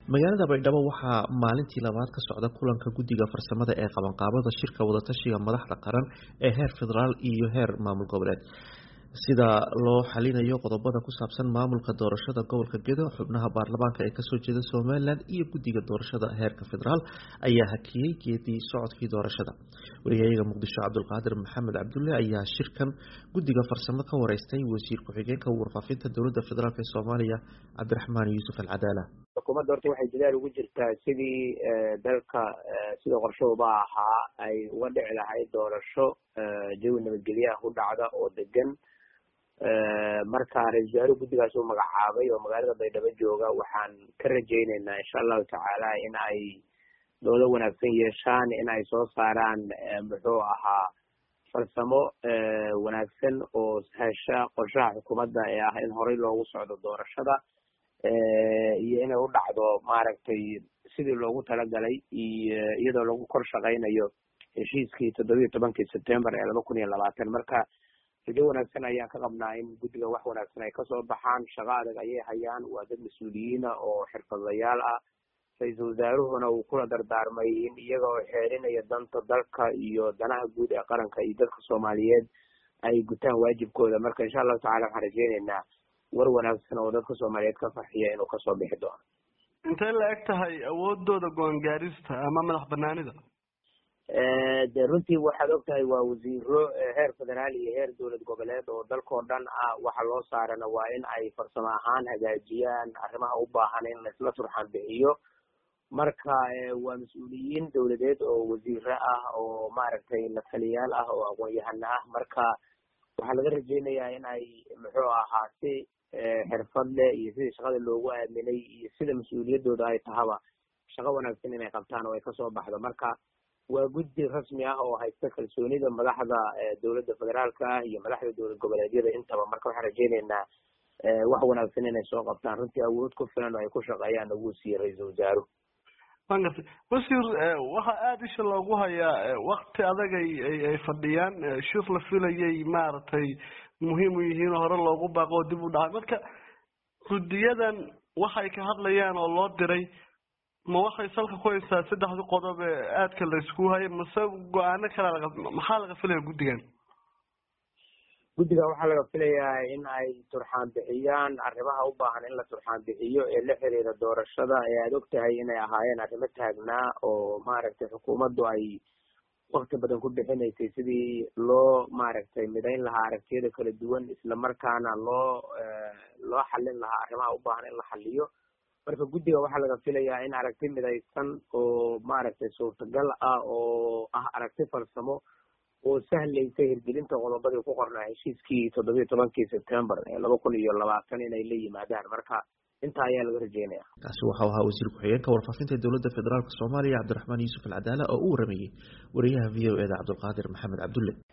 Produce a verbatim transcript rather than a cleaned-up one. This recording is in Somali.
magaalada Baydhabo waxaa maalintii labaad ka socda kulanka guddiga farsamada ee qabanqaabada shirka wadatashiga madaxda qaran ee heer federaal iyo heer maamul goboleed sida loo xalinayo qodobada ku saabsan maamulka doorashada gobolka Gedo. xubnaha baarlamaanka ee kasoo jeeda Somaliland iyo guddiga doorashada heerka federaal ayaa hakiyay geedii socodkii doorashada. wariyaha Muqdisho Cabdulqaadir Maxamed Cabdulle ayaa shirkan guddiga farsamo ka wareystay wasiir ku-xigeenka warfaafinta dowladda federaalk ee Soomaaliya Cabdiraxmaan Yuusuf Al-Cadaala. xukuumadda horta waxay dadaal ugu jirtaa sidii dalka sida qorshahooda ahaa ay uga dhici lahayd doorasho jawi nabadgelyo ah u dhacda oo degan. marka ra-iisul wasaare guddigaas uu magacaabay oo magaalada Baydhabo jooga, waxaan ka rajaynaynaa insha allahu tacaala in ay doodo wanaagsan yeeshaan, in ay soo saaraan muxuu ahaa farsamo wanaagsan oo hesha qorshaha xukuumadda ee ah in horey loogu socdo doorashada iyo inay u dhacdo maaragtay sidii loogu talagalay iyo iyadoo lagu kor shaqaynayo heshiiskii toddobiyo tobankii September ee laba kun iyo labaatan. marka rajo wanaagsan ayaan ka qabnaa in guddiga wax wanaagsan ay kasoo baxaan. shaqo adag ayay hayaan, waa dad mas-uuliyiina oo xirfadlayaal ah. ra-iisul wasaaruhuna uu kula dardaarmay in iyaga oo xeerinaya danta dalka iyo danaha guud ee qaranka iyo dadka Soomaaliyeed ay gutaan waajibkooda. marka insha allahu tacala waxaan rajaynaynaa war wanaagsan oo dadka Soomaaliyeed ka farxiya inuu kasoo bixi doono. intee la eg tahay awoodooda go-aan gaarista ama madax banaanida? de runtii waxaad og tahay waa wasiiro heer federaal iyo heer dowlad goboleed oo dalkao dhan ah. waxa loo saarana waa in ay farsamo ahaan hagaajiyaan arrimaha u baahan in laisla turxaan bixiyo. marka waa mas-uuliyiin dowladeed oo wasiiro ah oo maaragtay lataliyaal ah oo aqoon-yahano ah. marka waxaa laga rajaynayaa in ay muxuu ahaa si xirfad leh iyo sidii shaqada loogu aaminay iyo sida mas-uuliyadooda ay tahaba shaqo wanaagsan inay qabtaan oo ay kasoo baxdo. marka waa guddi rasmi ah oo haysta kalsoonida madaxda dowladda federaalka ah iyo madaxda dowlad goboleedyada intaba. marka waxaan rajaynaynaa wax wanaagsan inay soo qabtaan. runtii awood ku filan oo ay ku shaqeeyaan ugu siiyey ra-iisul wasaaruhu. wangartay wasiir, waxaa aada isha loogu hayaa wakti adag ay ay fadhiyaan shir la filayay maaragtay muhiim u yihiin oo hore loogu baaqo oo dib u dhacay. marka guddiyadan waxay ka hadlayaan oo loo diray ma waxay salka ku haysaa saddexda qodob ee aadka la isku hayay mase go-aano kale laga maxaa laga filaya guddigan? guddiga waxaa laga filayaa in ay turxaan bixiyaan arrimaha u baahan in la turxaan bixiyo ee la xiriira doorashada ee aada og tahay inay ahaayeen arrimo taagnaa oo maaragtay xukuumaddu ay wakti badan ku bixinaysay sidii loo maaragtay midayn lahaa aragtiyada kala duwan, isla markaana loo loo xallin lahaa arrimaha u baahan in la xalliyo. marka guddiga waxaa laga filayaa in aragti midaysan oo maaragtay suurtagal ah oo ah aragti farsamo oo sahlaysa hirgelinta qodobadii ku qornaa heshiiskii toddobiyo tobankii September ee laba kun iyo labaatan inay la yimaadaan. marka intaa ayaa laga rajaynaya. kaasi waxa uu ahaa wasiir ku-xigeenka warfaafinta dowladda federaalk Soomaaliya Cabdiraxmaan Yuusuf Al-Cadaala oo u waramayay wariyaha V O A da Cabdulqaadir Maxamed Cabdulle.